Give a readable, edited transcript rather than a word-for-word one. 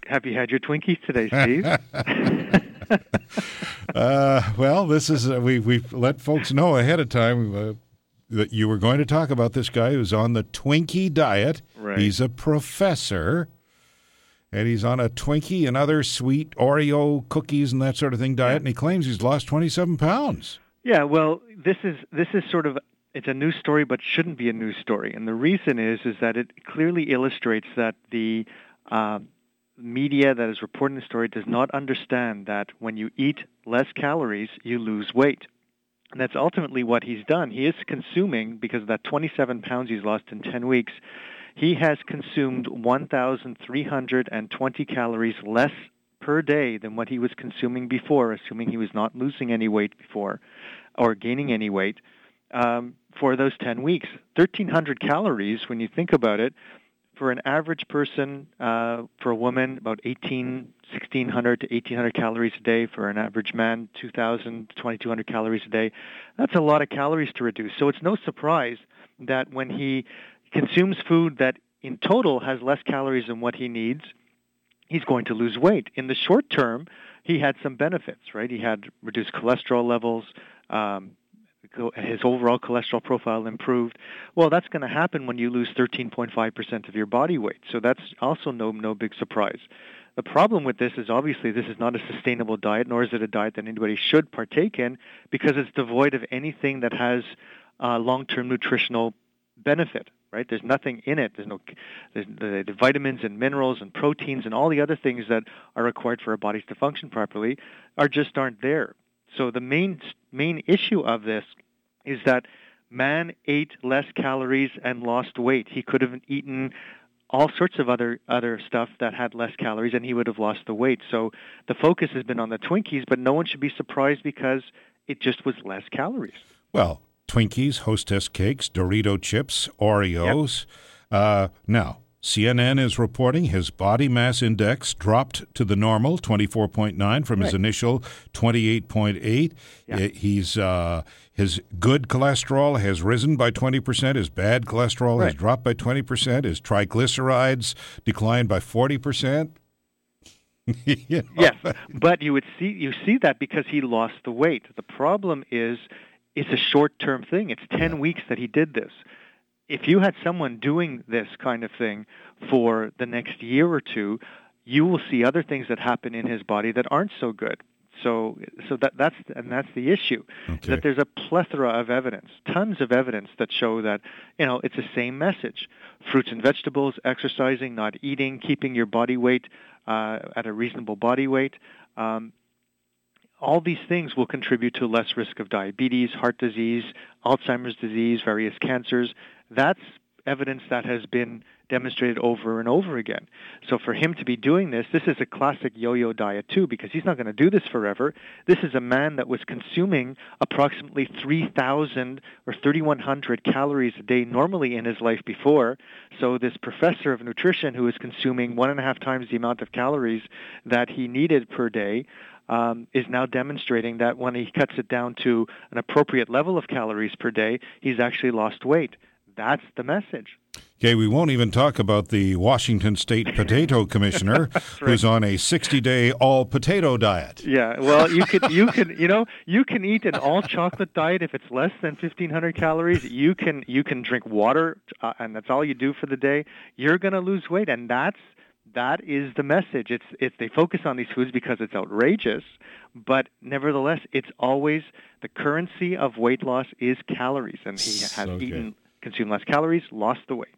Have you had your Twinkies today, Steve? Well, this is we've let folks know ahead of time that you were going to talk about this guy who's on the Twinkie diet. Right. He's a professor, and he's on a Twinkie and other sweet Oreo cookies and that sort of thing diet, and he claims he's lost 27 pounds. Yeah, well, this is sort of, it's a news story, but shouldn't be a news story. And the reason is that it clearly illustrates that the media that is reporting the story does not understand that when you eat less calories, you lose weight. And that's ultimately what he's done. He is consuming, because of that 27 pounds he's lost in 10 weeks, he has consumed 1,320 calories less per day than what he was consuming before, assuming he was not losing any weight before or gaining any weight for those 10 weeks. 1,300 calories, when you think about it, for an average person, for a woman, about 1,600 to 1,800 calories a day. For an average man, 2,000 to 2,200 calories a day. That's a lot of calories to reduce. So it's no surprise that when he consumes food that in total has less calories than what he needs, he's going to lose weight. In the short term, he had some benefits, right? He had reduced cholesterol levels, his overall cholesterol profile improved. Well, that's going to happen when you lose 13.5% of your body weight. So that's also no big surprise. The problem with this is obviously this is not a sustainable diet, nor is it a diet that anybody should partake in, because it's devoid of anything that has long-term nutritional benefit. Right? There's nothing in it. There's the vitamins and minerals and proteins and all the other things that are required for our bodies to function properly aren't there. So the main issue of this is that man ate less calories and lost weight. He could have eaten all sorts of other stuff that had less calories, and he would have lost the weight. So the focus has been on the Twinkies, but no one should be surprised because it just was less calories. Well, Twinkies, Hostess cakes, Dorito chips, Oreos. Yep. Now, CNN is reporting his body mass index dropped to the normal, 24.9 from his initial 28.8. Yeah. His good cholesterol has risen by 20%. His bad cholesterol has dropped by 20%. His triglycerides declined by 40%. Yes, but you see that because he lost the weight. The problem is it's a short-term thing. It's 10 weeks that he did this. If you had someone doing this kind of thing for the next year or two, you will see other things that happen in his body that aren't so good. So that's the issue. Okay. That there's a plethora of evidence, tons of evidence that show that it's the same message: fruits and vegetables, exercising, not eating, keeping your body weight at a reasonable body weight. All these things will contribute to less risk of diabetes, heart disease, Alzheimer's disease, various cancers. That's evidence that has been demonstrated over and over again. So for him to be doing this is a classic yo-yo diet too, because he's not going to do this forever. This is a man that was consuming approximately 3,000 or 3,100 calories a day normally in his life before. So this professor of nutrition who is consuming 1.5 times the amount of calories that he needed per day is now demonstrating that when he cuts it down to an appropriate level of calories per day, he's actually lost weight. That's the message. Okay, we won't even talk about the Washington State Potato Commissioner who's on a 60-day all-potato diet. Yeah, well, you can eat an all-chocolate diet if it's less than 1,500 calories. You can drink water, and that's all you do for the day. You're going to lose weight, and that is the message. It's they focus on these foods because it's outrageous, but nevertheless, it's always the currency of weight loss is calories, and he has consumed less calories, lost the weight.